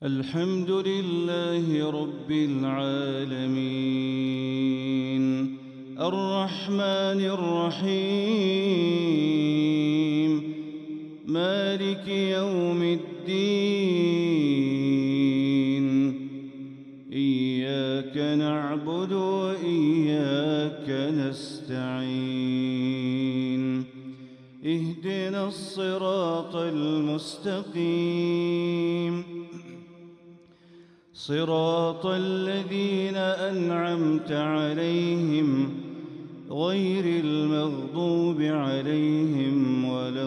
الحمد لله رب العالمين الرحمن الرحيم مالك يوم الدين إياك نعبد وإياك نستعين اهدنا الصراط المستقيم صراط الذين أنعمت عليهم غير المغضوب عليهم ولا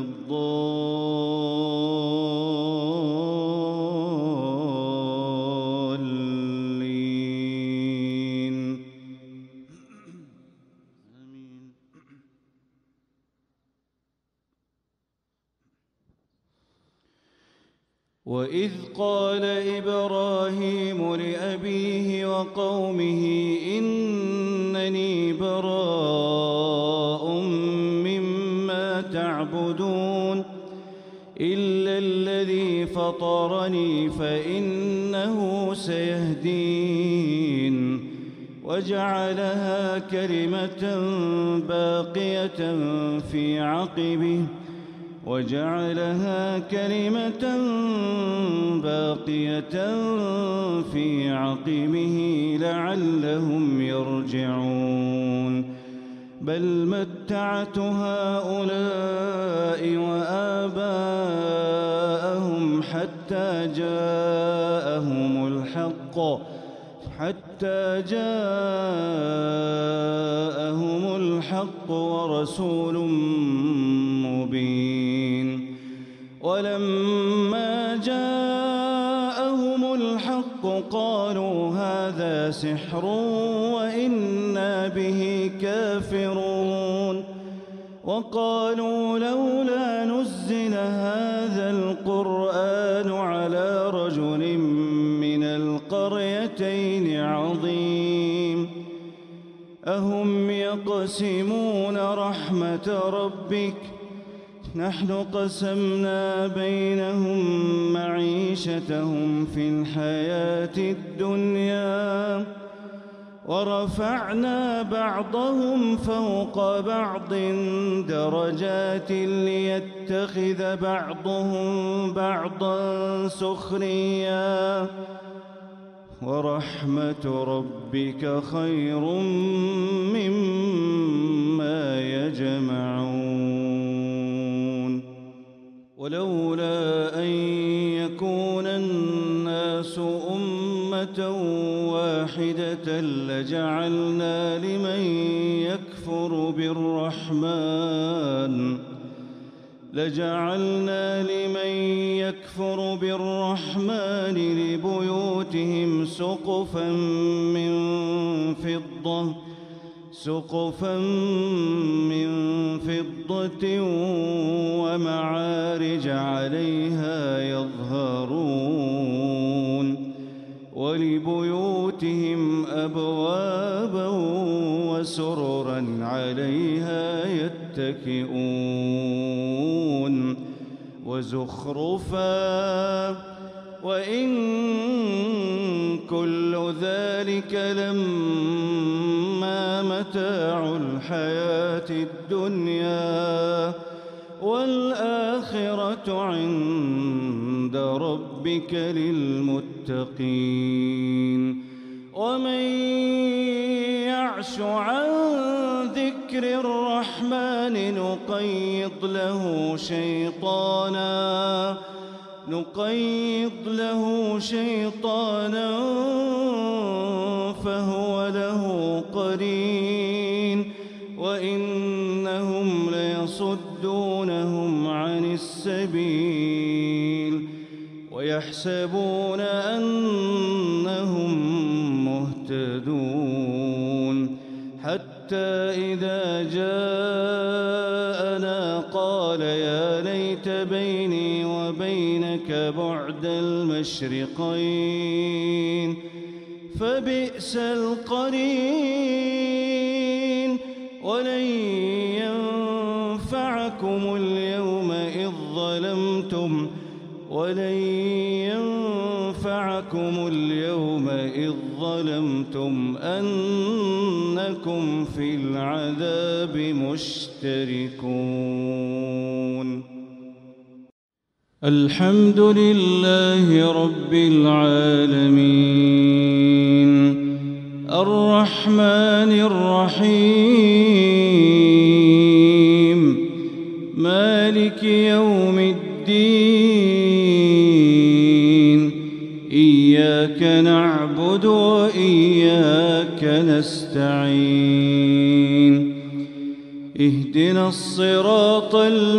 الضالين آمين. وإذ قال إبراهيم لأبيه وقومه إنني براء مما تعبدون إلا الذي فطرني فإنه سيهدين وجعلها كلمة باقية في عقبه لعلهم يرجعون بل متعت هؤلاء وآباءهم حتى جاءهم الحق ورسول مبين ولما جاءهم الحق قالوا هذا سحر وإنا به كافرون وقالوا لولا نزل هذا القرآن على رجل من القريتين عظيم أهم يقسمون رحمة ربك نحن قسمنا بينهم معيشتهم في الحياة الدنيا ورفعنا بعضهم فوق بعض درجات ليتخذ بعضهم بعضا سخريا ورحمة ربك خير مما يجمعون ولولا أن يكون الناس أمة واحدة لجعلنا لمن يكفر بالرحمن لبيوتهم سقفا من فضة ومعارج عليها يظهرون ولبيوتهم أبوابا وسررا عليها يتكئون وزخرفا وإن كل ذلك لما متاع الحياة الدنيا والآخرة عند ربك للمتقين ومن يعش عن ذكر الرحمن نقيض له شيطانا فهو له قرين وإنهم ليصدونهم عن السبيل ويحسبون أنهم مهتدون حتى إذا جاءنا قال يا ليت بيني وبينك بعد المشرقين فبئس القرين ولن ينفعكم اليوم إذ ظلمتم ولن معكم اليوم إذ ظلمتم أنكم في العذاب مشتركون. الحمد لله رب العالمين الرحمن الرحيم مالك يوم الدين إياك نعبد وإياك نستعين اهدنا الصراط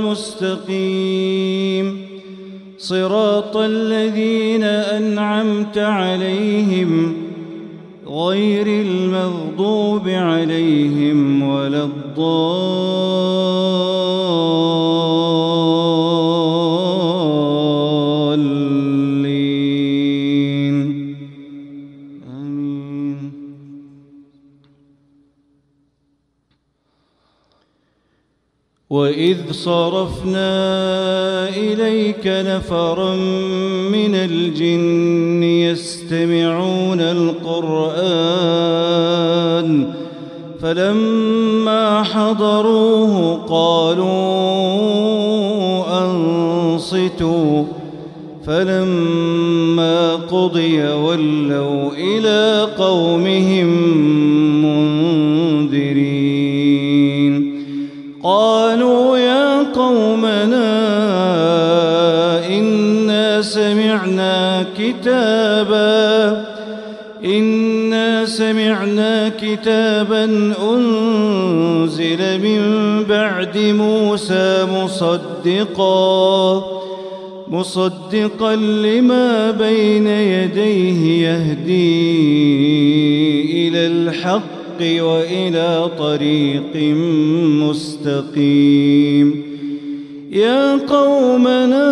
المستقيم صراط الذين أنعمت عليهم غير المغضوب عليهم ولا الضالين آمين. وإذ صرفنا إليك نفرا من الجن يستمعون القرآن فلما حضروه قالوا أنصتوا فلما قضي ولوا إلى قومهم منذرين. قالوا يا قومنا إنا سمعنا كتابا أنزل من بعد موسى مصدقا لما بين يديه يهدي إلى الحق وإلى طريق مستقيم. يا قومنا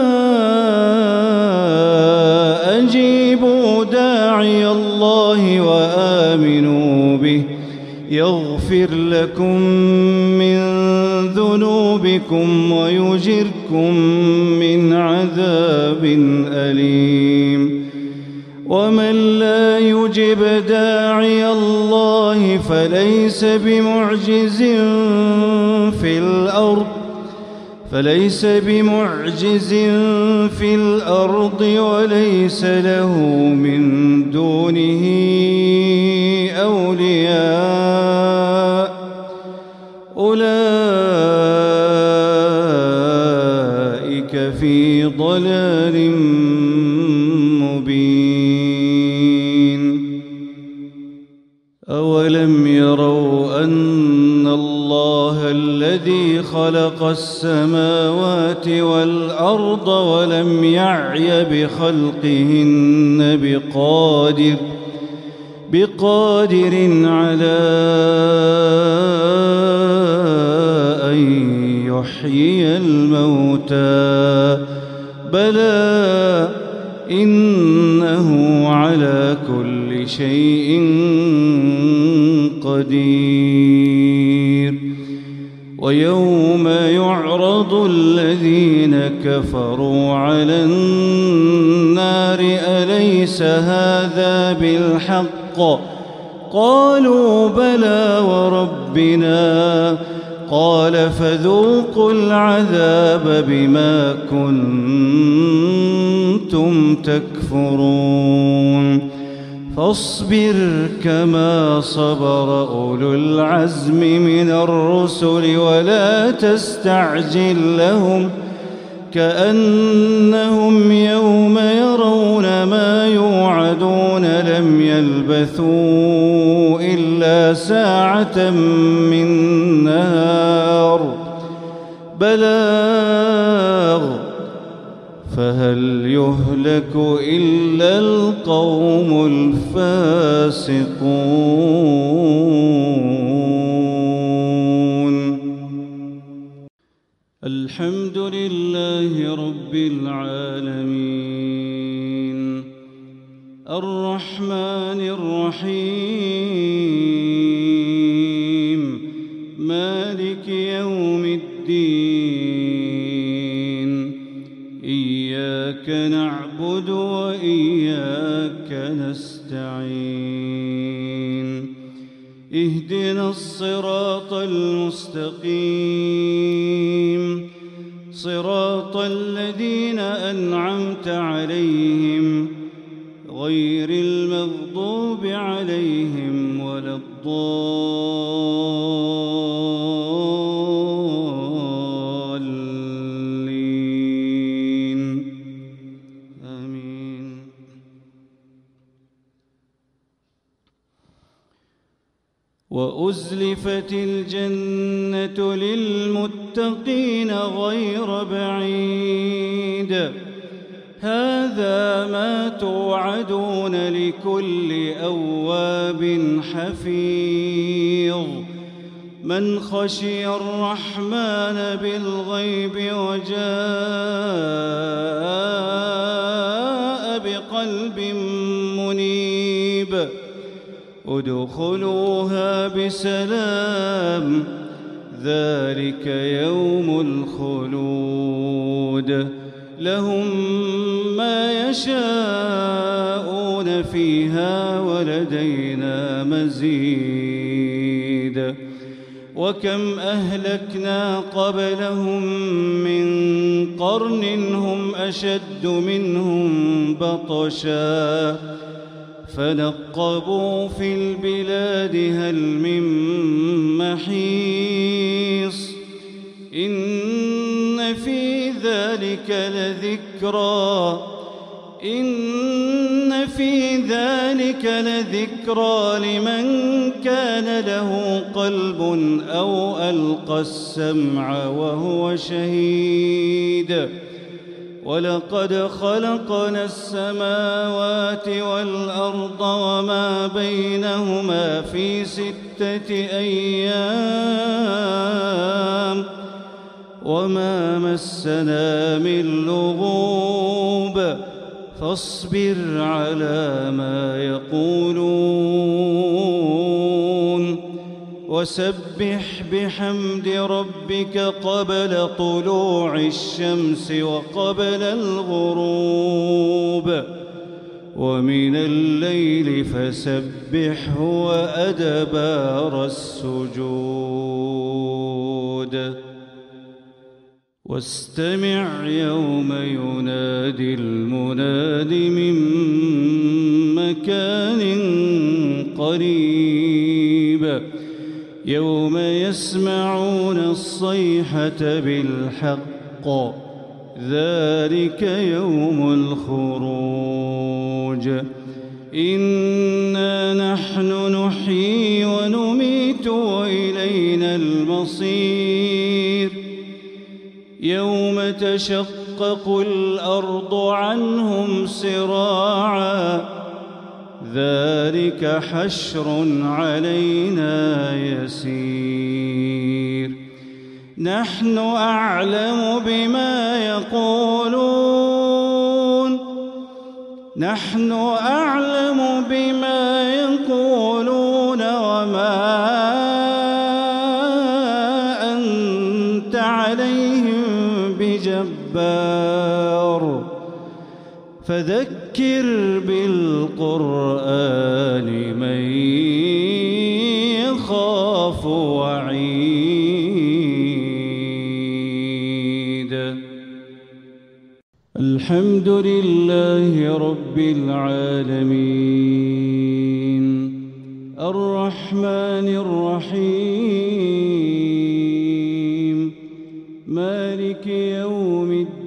أجيبوا داعي الله وآمنوا به يغفر لكم من ذنوبكم ويجركم من عذاب أليم. ومن لا يجب داعي الله فليس بمعجز في الأرض وليس له من دونه أولياء أولئك في ضلال مبين. أولم يروا أن الله الذي خلق السماوات والأرض ولم يعي بخلقهن بقادر على أن يحيي الموتى بلى إنه على كل شيء قدير. ويوم يعرض الذين كفروا على النار أليس هذا بالحق قالوا بلى وربنا قال فذوقوا العذاب بما كنتم تكفرون. فاصبر كما صبر أولو العزم من الرسل ولا تستعجل لهم كأنهم يوم يرون ما يوعدون لم يلبثوا إلا ساعة من نهار بلاغ فهل يهلك إلا القوم الفاسقون. الحمد لله رب العالمين الرحمن الرحيم مالك يوم الدين إياك نعبد وإياك وإياك نستعين اهدنا الصراط المستقيم صراط الذين أنعمت عليهم غير المغضوب عليهم ولا الضالين آمين. وأزلفت الجنة للمتقين غير بعيد هذا ما توعدون لكل أواب حفيظ من خشي الرحمن بالغيب وجاء بقلب منيب ادخلوها بسلام ذلك يوم الخلود لهم ما يشاءون فيها ولدينا مزيد وكم أهلكنا قبلهم من قرن هم أشد منهم بطشا فنقبوا في البلاد هل من محيص إن في ذلك لذكرى لمن كان له قلب أو ألقى السمع وهو شهيد ولقد خلقنا السماوات والأرض وما بينهما في 6 أيام وما مسنا من لغوب فاصبر على ما يقولون وسبح بحمد ربك قبل طلوع الشمس وقبل الغروب ومن الليل فسبحه وأدبار السجود واستمع يوم ينادي المناد من مكان قريب يوم يسمعون الصيحة بالحق ذلك يوم الخروج إنا نحن نحيي ونميت وإلينا المصير يوم تشقق الأرض عنهم سراعا ذلك حشر علينا يسير نحن أعلم بما يقولون وما أنت عليهم بجبار فذكر بالقرآن من يخاف وعيد الحمد لله رب العالمين الرحمن الرحيم مالك يوم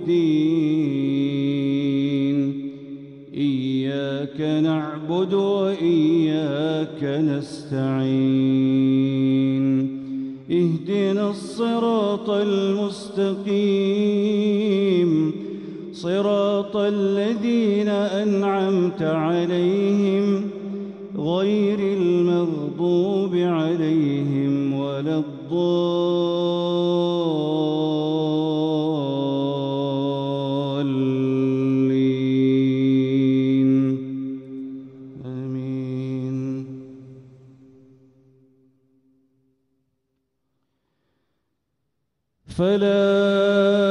الدين إياك نعبد وإياك نستعين اهدنا الصراط المستقيم صراط الذين أنعمت عليهم غير المغضوب عليهم ولا الضالين آمين. فلا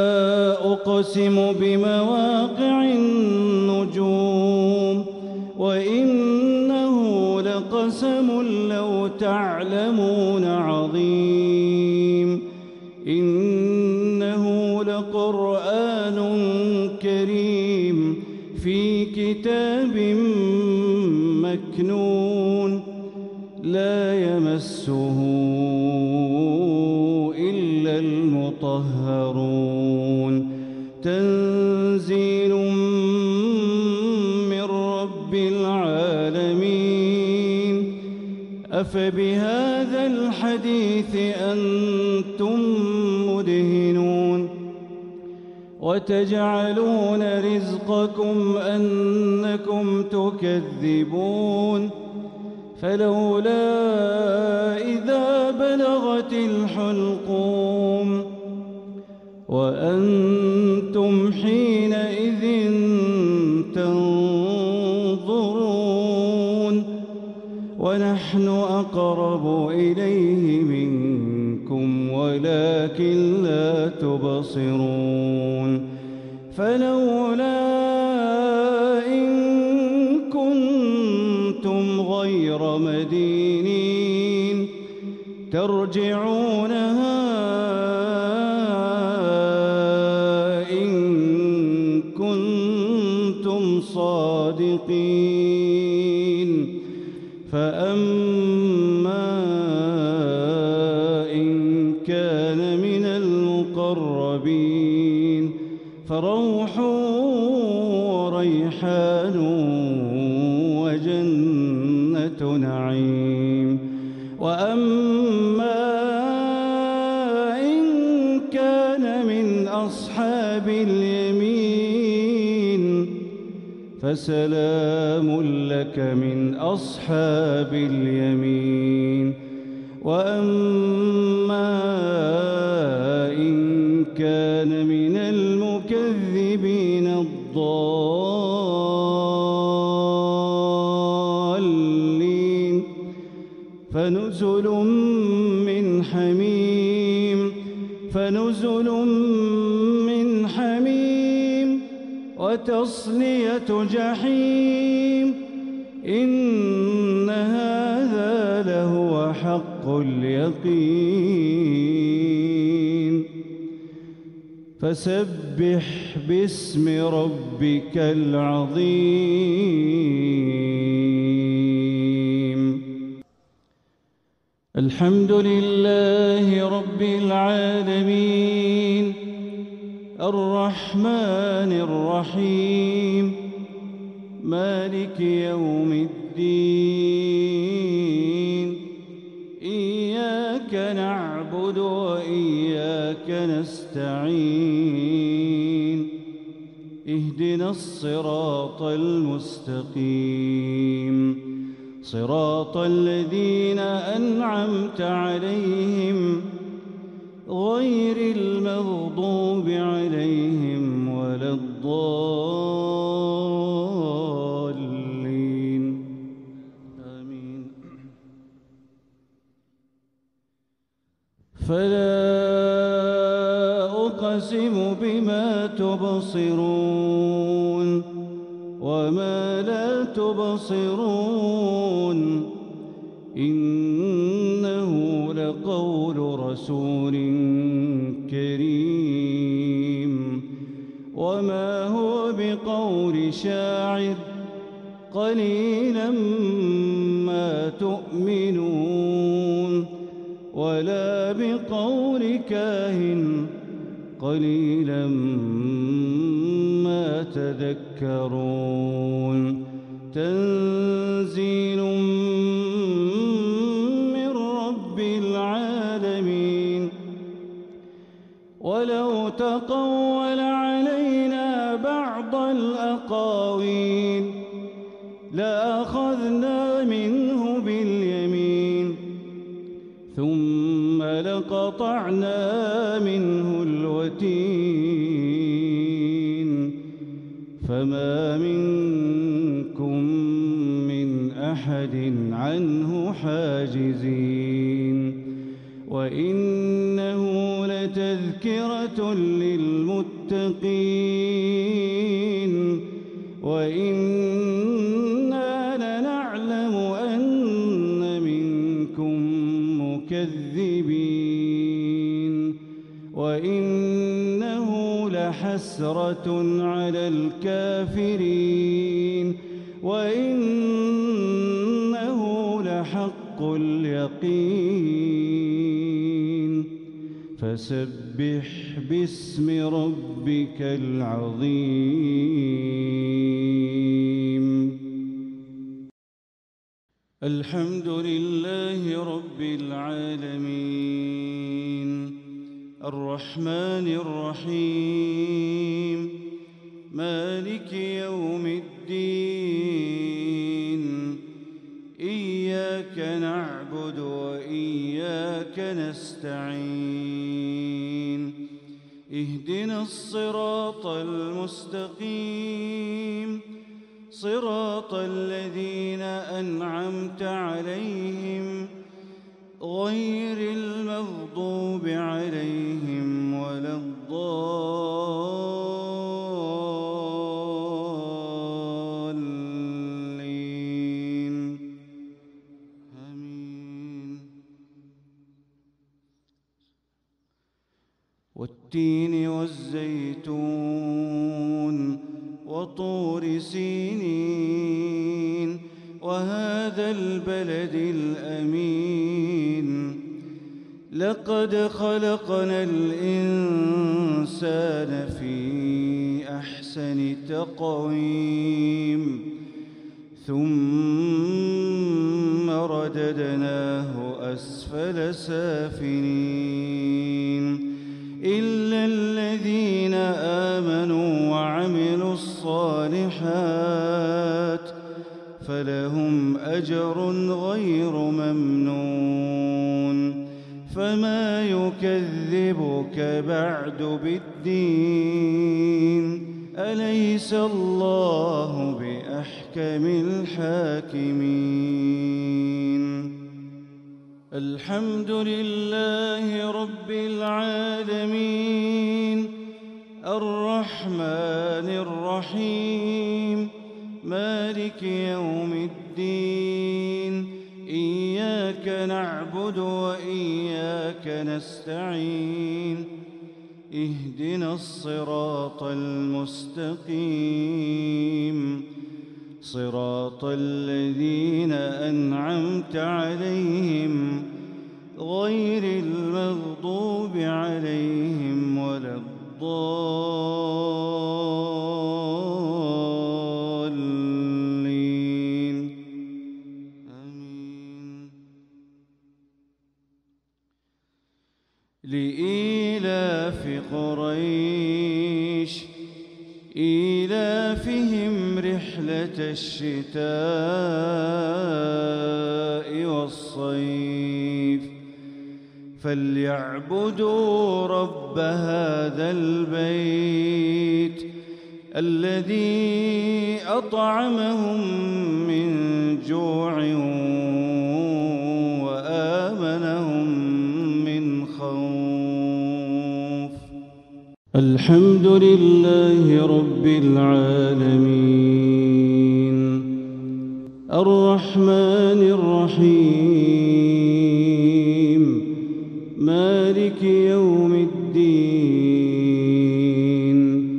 أقسم بمواقع النجوم وإنه لقسم لو تعلمون عظيم إنه لقرآن كريم في كتاب مكنون لا يمسه إلا المطهرون تنزيل من رب العالمين أفبهذا الحديث أنتم مدهنون وتجعلون رزقكم أنكم تكذبون فلولا إذا بلغت الحلقوم وأنتم حينئذ تنظرون ونحن أقرب إليه منكم ولكن لا تبصرون فلولا إن كنتم غير مدينين ترجعونها إن كنتم صادقين فأما إن كان من المقربين فروح وريحان وجنة نعيم وأما إن كان من أصحاب اليمين فسلام لك من أصحاب اليمين وأما إن كان من المكذبين الضالين فنزل من حميم وتصلية جحيم إن هذا لهو حق اليقين فسبح باسم ربك العظيم الحمد لله رب العالمين الرحمن الرحيم مالك يوم الدين إياك نعبد وإياك نستعين اهدنا الصراط المستقيم صراط الذين أنعمت عليهم غير المغضوب عليهم ولا الضالين آمين فلا أقسم بما تبصرون وما لا تبصرون إنه لقول رسول كريم وما هو بقول شاعر قليلا ما تؤمنون ولا بقول كاهن قليلا ما تذكرون تنزيل من رب العالمين ولو تقول علينا بعض الأقاويل لأخذنا منه باليمين ثم لقطعنا منه الوتين فما منكم من أحد عنه حاجزين وإنه لتذكرة للمتقين وإنا لحسرة على الكافرين وإنه لحق اليقين فسبح باسم ربك العظيم. الحمد لله رب العالمين الرحمن الرحيم مالك يوم الدين إياك نعبد وإياك نستعين اهدنا الصراط المستقيم صراط الذين أنعمت عليهم غير المغضوب عليهم ولا الضالين آمين. والتين والزيتون وطور سينين وهذا البلد الأمين لقد خلقنا الإنسان في أحسن تقويم ثم رددناه أسفل سافلين إلا الذين آمنوا وعملوا الصالحات فلهم أجر غير ممنون فما يكذبك بعد بالدين أليس الله بأحكم الحاكمين. الحمد لله رب العالمين الرحمن الرحيم مالك يوم الدين إياك نعبد وإياك نستعين اهدنا الصراط المستقيم صراط الذين أنعمت عليهم غير المغضوب عليهم ولا الضالين آمين. لإيلاف قريش إيلافهم رحلة الشتاء والصيف فليعبدوا رب هذا البيت الذي أطعمهم من جوع وآمنهم من خوف. الحمد لله رب العالمين الرحمن الرحيم مالك يوم الدين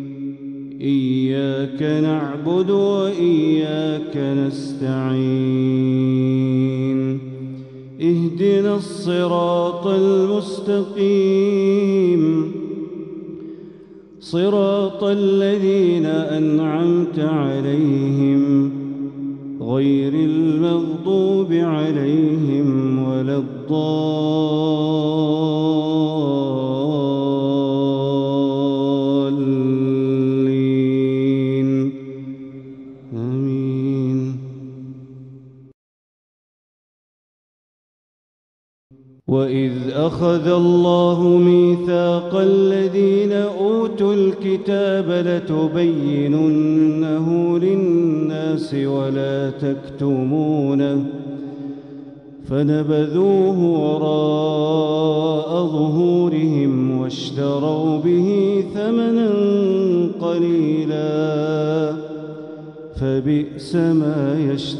إياك نعبد وإياك نستعين اهدنا الصراط المستقيم صراط الذين أنعمت عليهم غير المغضوب عليهم ولا الضالين آمين. وإذ أخذ الله ميثاق الذين أوتوا الكتاب لتبيننه للناس ولا تكتمونه فنبذوه وراء ظهورهم واشتروا به ثمنا قليلا فبئس ما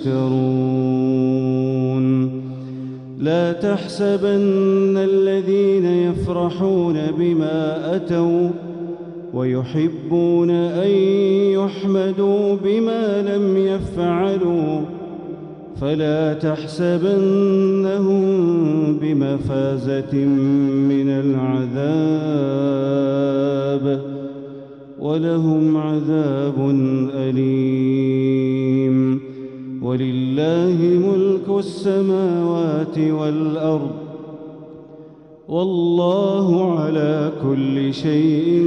يشترون. لا تحسبن الذين يفرحون بما أتوا ويحبون أن يحمدوا بما لم يفعلوا فلا تحسبنهم بمفازة من العذاب ولهم عذاب أليم. ولله ملك السماوات والأرض والله على كل شيء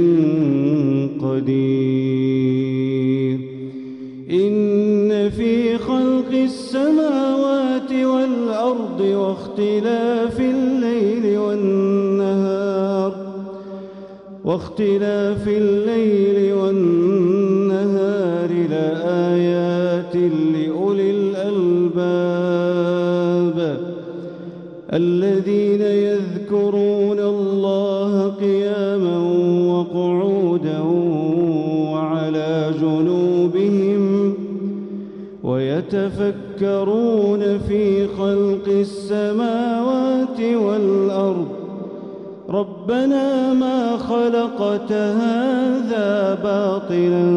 قدير. إن في خلق السماوات والأرض واختلاف الليل والنهار لآيات لأولي الألباب الذين يذكرون الله قياما وقعودا وعلى جنوبهم ويتفكرون في خلق السماوات والأرض ربنا ما خلقت هذا باطلا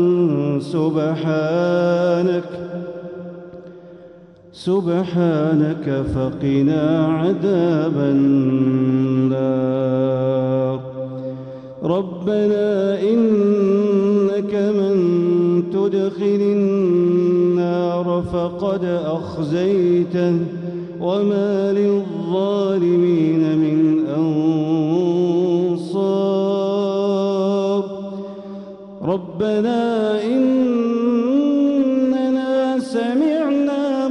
سبحانك فقنا عذاب النار. ربنا إنك من تدخل النار فقد أخزيته وما للظالمين من أنصار. ربنا إننا سمعنا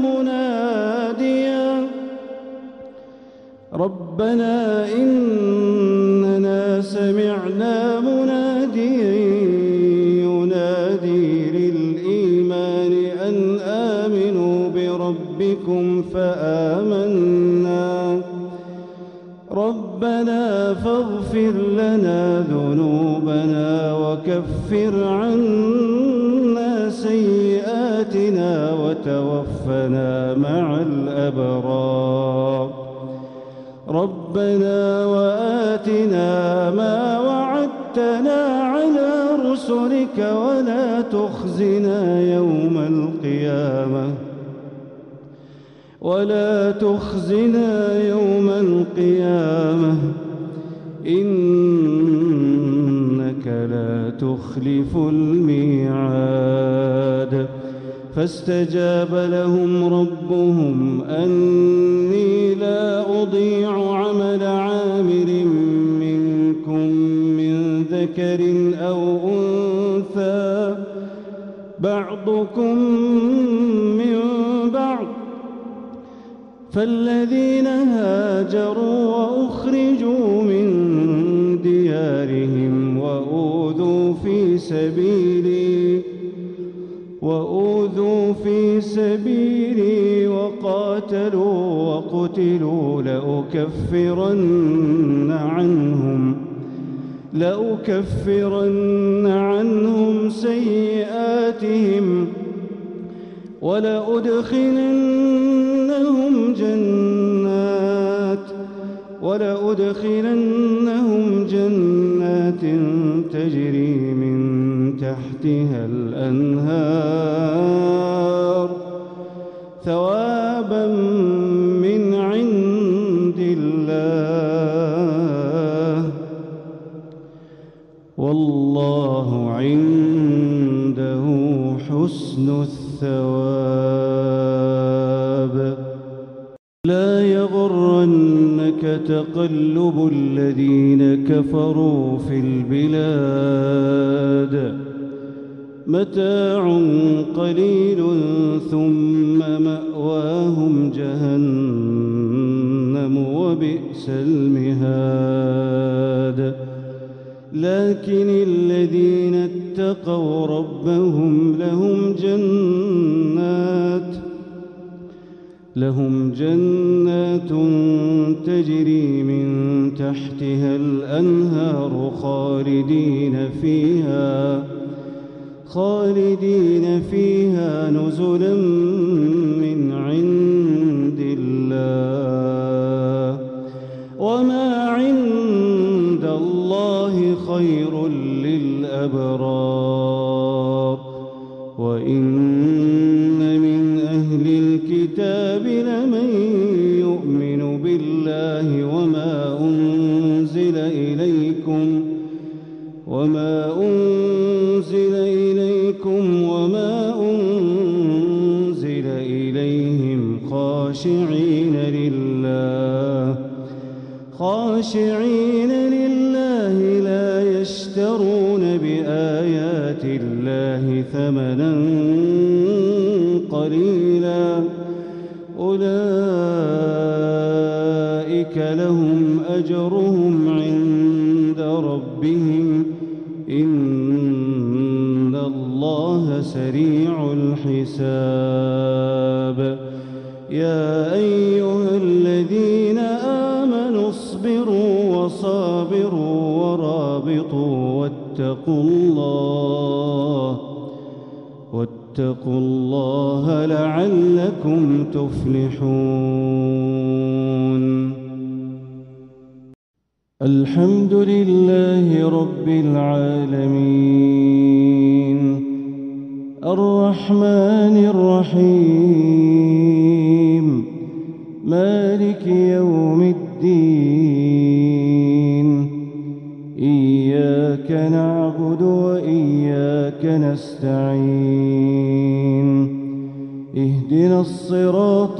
مناديا ينادي للإيمان أن آمنوا بربكم فآمنا. ربنا فاغفر لنا ذنوبنا وكفر عنا سيئاتنا وتوفنا مع الأبرار. ربنا وآتنا ما وعدتنا على رسلك ولا تخزنا يوم القيامة إنك لا تخلف الميعاد. فاستجاب لهم ربهم أني لا أضيع عمل عامل منكم من ذكر أو أنثى بعضكم من بعض. فالذين هاجروا وأخرجوا من ديارهم وأوذوا في سبيلي وقاتلوا وقتلوا لأكفرن عنهم سيئاتهم ولأدخلنهم جنات تجري من تحتها الأنهار ثوابا من عند الله والله عنده حسن الثواب. لا يغرنك تقلب الذين كفروا في البلاد متاع قليل ثم مأواهم جهنم وبئس المهاد. لكن الذين اتقوا ربهم لهم جنات تجري من تحتها الأنهار خالدين فيها نزلا من عند الله وما عند الله خير للأبرار. أهل الكتاب لمن يؤمن بالله وما أنزل إليكم وما أنزل إليهم خاشعين لله لا يشترون بآيات الله ثمنا قليلا أولئك لهم أجرهم عند ربهم إن الله سريع الحساب يا أيها الذين آمنوا اصبروا وصابروا ورابطوا واتقوا الله لعلكم تفلحون. الحمد لله رب العالمين الرحمن الرحيم مالك يوم الدين إياك نعبد وإياك نستعين اهدنا الصراط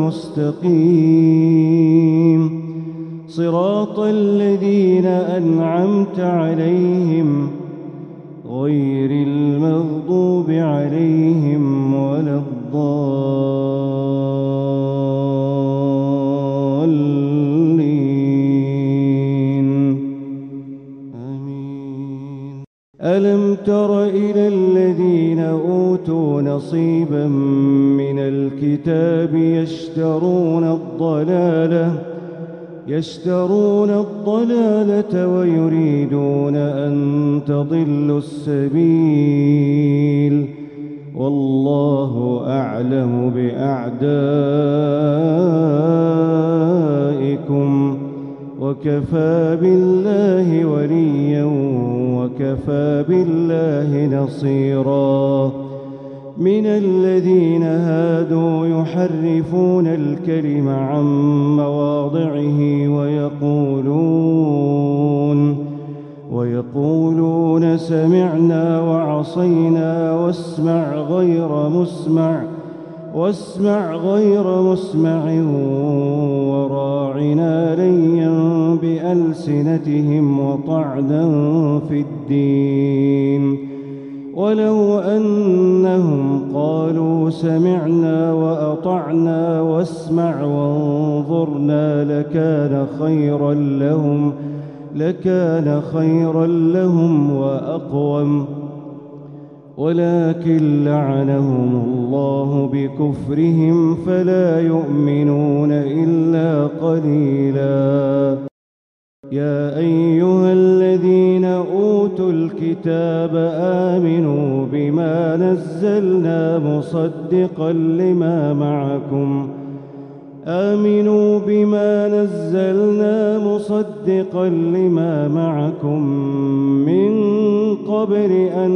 المستقيم صراط الذين أنعمت عليهم غير المغضوب عليهم ولا الضالين آمين. ألم تر إلى الذين أوتوا نصيبا من الكتاب يشترون الضلالة ويريدون أن تضلوا السبيل والله أعلم بأعدائكم وكفى بالله وليا وكفى بالله نصيرا. من الذين هادوا يحرفون الكلم عن مواضعه ويقولون سمعنا وعصينا واسمع غير مسمع وراعنا ليا بألسنتهم وطعنا في الدين ولو أنهم قالوا سمعنا وأطعنا واسمع وانظرنا لكان خيرا لهم وأقوم ولكن لعنهم الله بكفرهم فلا يؤمنون إلا قليلا. يا أيها الذين أوتوا الكتاب آمنوا بما نزلنا مصدقا لما معكم من قبل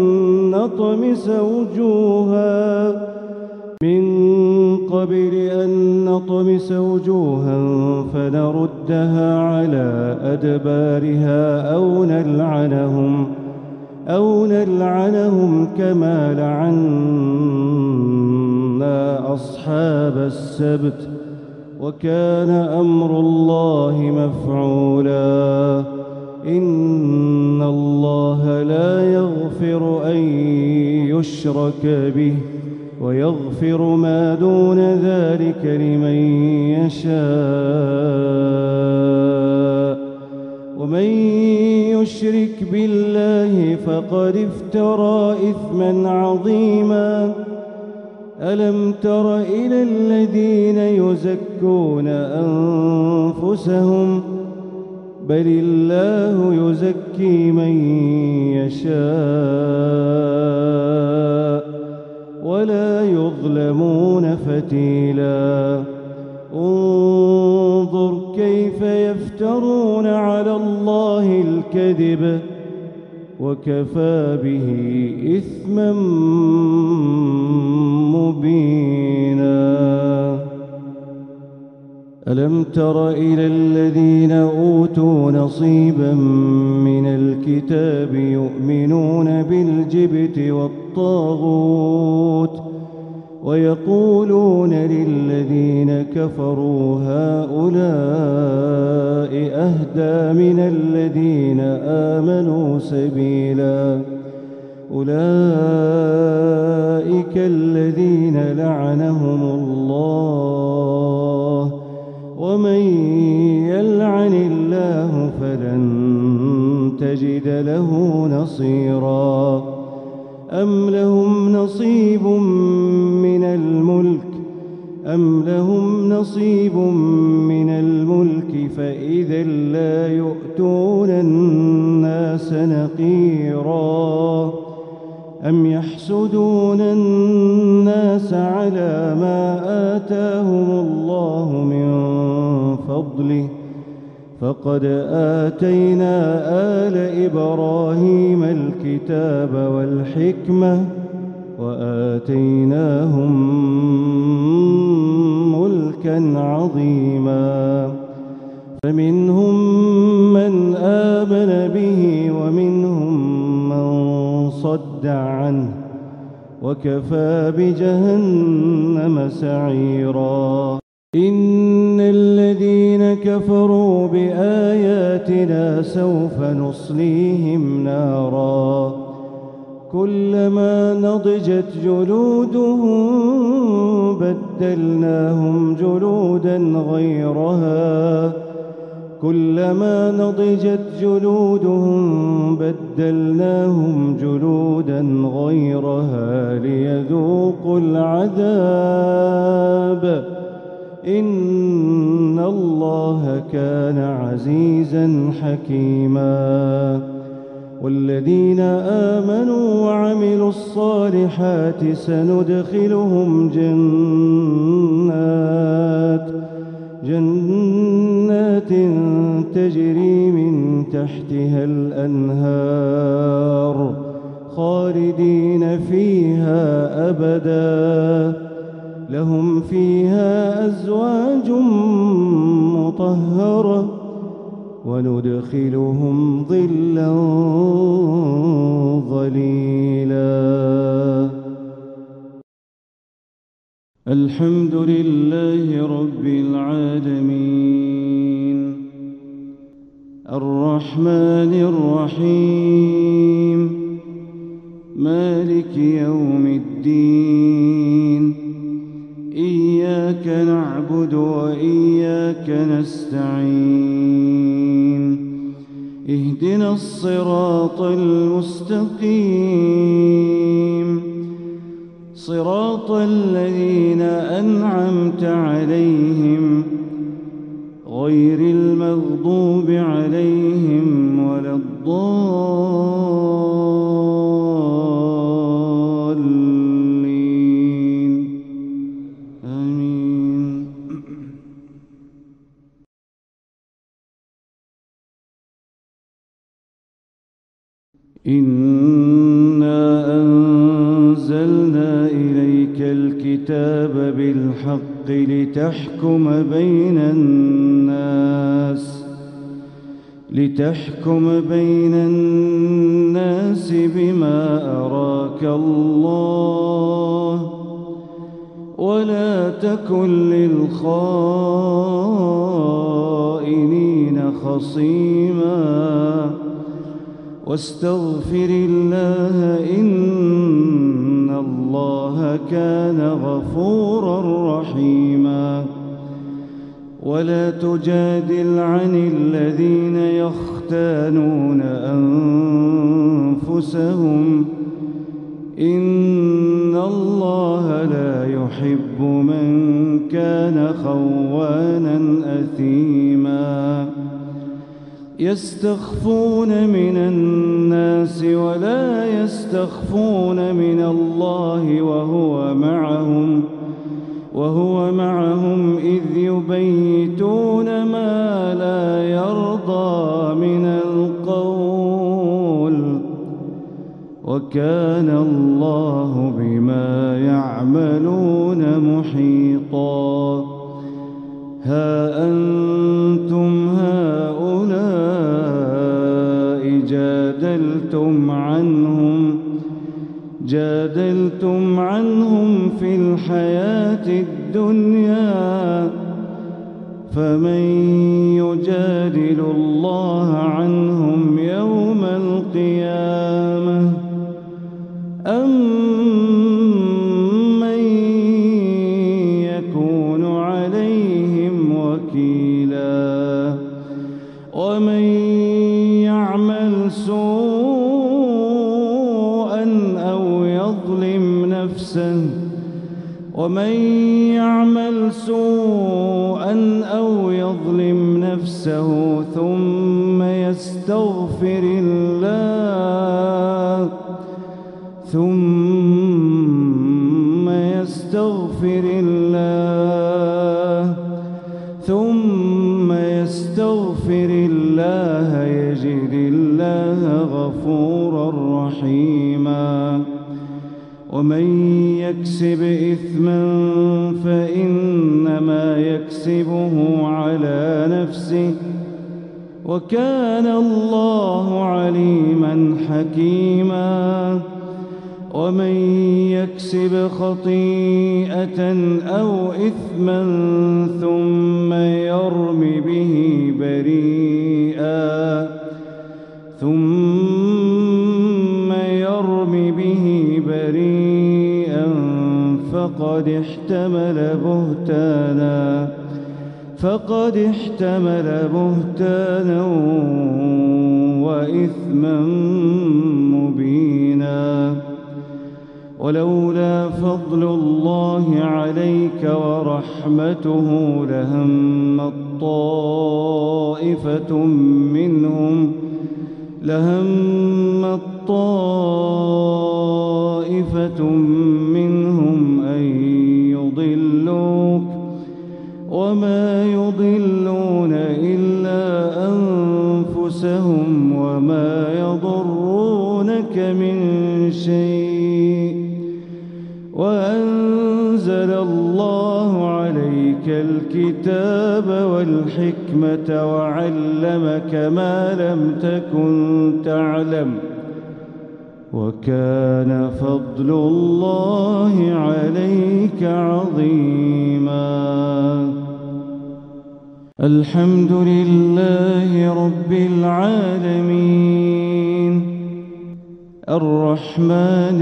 أن نطمس وجوها فنردها على أدبارها أو نلعنهم كما لعنا أصحاب السبت وكان أمر الله مفعولا. إن الله لا يغفر أن يشرك به ويغفر ما دون ذلك لمن يشاء ومن يشرك بالله فقد افترى إثما عظيما. ألم تر إلى الذين يزكون أنفسهم بل الله يزكي من يشاء ولا يظلمون فتيلا. انظر كيف يفترون على الله الكذب وكفى به إثما مبينا. ألم تر إلى الذين أوتوا نصيبا من الكتاب يؤمنون بالجبت والطاغوت ويقولون للذين كفروا هؤلاء أهدى من الذين آمنوا سبيلا. أولئك الذين لعنهم الله ومن يلعن الله فلن تجد له نصيرا. أم لهم نصيب من الملك فإذا لا يؤتون الناس نقيرا. أم يحسدون الناس على ما آتاهم الله من فضله فقد آتينا آل إبراهيم الكتاب والحكمة وآتيناهم ملكا عظيما. فمنهم من آمن به ومنهم من صد عنه وكفى بجهنم سعيرا. إن الذين كفروا بآياتنا سوف نصليهم نارا كلما نضجت جلودهم بدلناهم جلودا غيرها ليذوقوا العذاب إن الله كان عزيزا حكيما. والذين آمنوا وعملوا الصالحات سندخلهم جنات تجري من تحتها الأنهار خالدين فيها أبدا لهم فيها أزواج مطهرة وندخلهم ظلا ظليلا. الحمد لله رب العالمين الرحمن الرحيم مالك يوم الدين إياك نعبد وإياك نستعين اهدنا الصراط المستقيم صراط الذين أنعمت عليهم غير المغضوب عليهم ولا الضالين آمين. إنا أنزلنا إليك الكتاب بالحق لتحكم بين الناس بما أراك الله ولا تكن للخائنين خصيما واستغفر الله إن الله كان غفورا رحيما. ولا تجادل عن الذين يختانون أنفسهم إن الله لا يحب من كان خوانا أثيما. يستخفون من الناس ولا يستخفون من الله وهو معهم إذ يبيتون ما لا يرضى من القول وكان الله بما يعملون محيطا. ها أنتم هؤلاء جادلتم عنهم في الحياة الدنيا، فمن يجادل الله عنهم يوم القيامة أم من يكون عليهم وكيلا؟ ومن يعمل سوءا أو يظلم نفسه ثم يستغفر الله يجد الله غفورا رحيما. ومن يكسب إثما فإنما يكسبه على نفسه، وكان الله عليما حكيما. ومن يكسب خطيئة أو إثما ثم يرم به بريئا فقد احتمل بهتانا وإثما مبينا. ولولا فضل الله عليك ورحمته لهمت طائفة منهم أن يضلوك وما يضلون إلا أنفسهم وما يضرونك من شيء. وأنزل الله عليك الكتاب والحكمة وعلمك ما لم تكن تعلم، وكان فضل الله عليك عظيما. الحمد لله رب العالمين الرحمن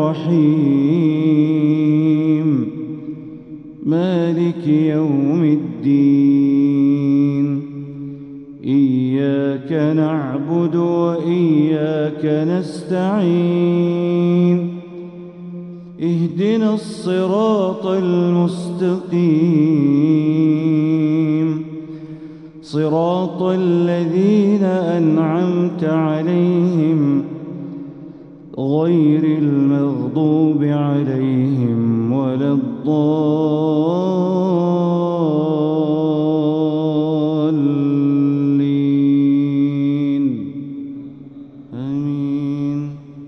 الرحيم مالك يوم الدين. إياك نعبد وإياك نستعين. اهدنا الصراط المستقيم صراط الذين أنعمت عليهم غير المغضوب عليهم ولا الضالين آمين.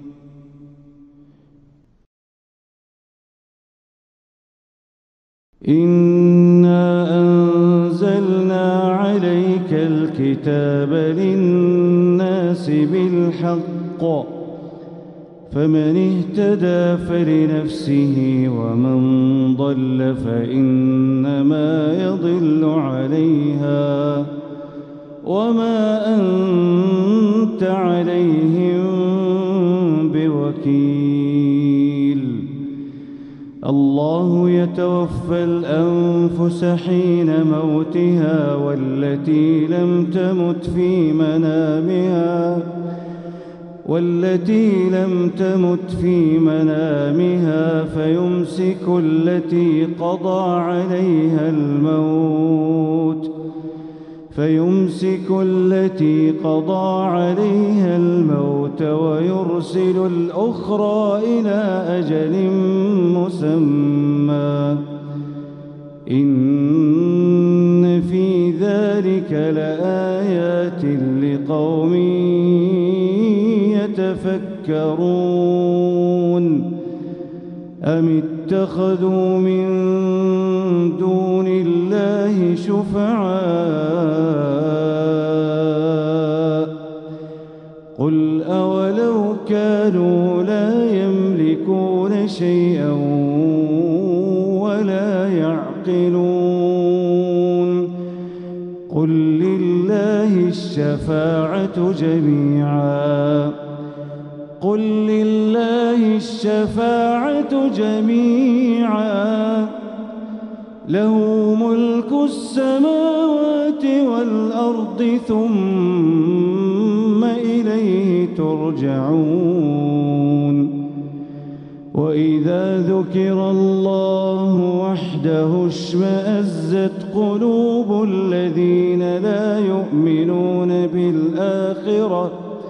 إنا أنزلنا عليك الكتاب للناس بالحق، فمن اهتدى فلنفسه ومن ضل فإنما يضل عليها وما أنت عليهم بوكيل. الله يتوفى الأنفس حين موتها والتي لم تمت في منامها فيمسك التي قضى عليها الموت ويرسل الأخرى إلى أجل مسمى. إن في ذلك لآيات لقوم يتفكرون. يذكرون أم اتخذوا من دون الله شفعاء قل أولو كانوا لا يملكون شيئا ولا يعقلون قل لله الشفاعة جميعا قل لله الشفاعة جميعا له ملك السماوات والأرض ثم إليه ترجعون وإذا ذكر الله وحده اشمأزت قلوب الذين لا يؤمنون بالآخرة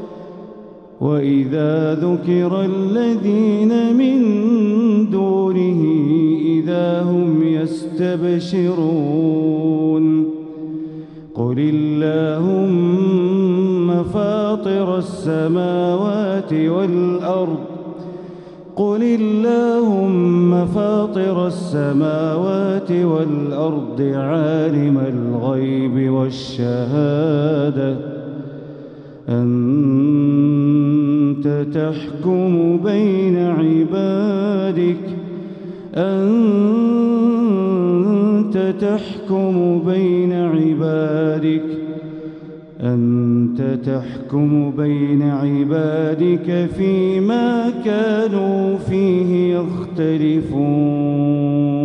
وإذا ذكر الذين من دونه إذا هم يستبشرون قل اللهم فاطر السماوات والأرض قل اللهم فاطر السماوات والأرض عالم الغيب والشهادة أنت تحكم بين عبادك أنت تحكم بين عبادك فيما كانوا فيه يختلفون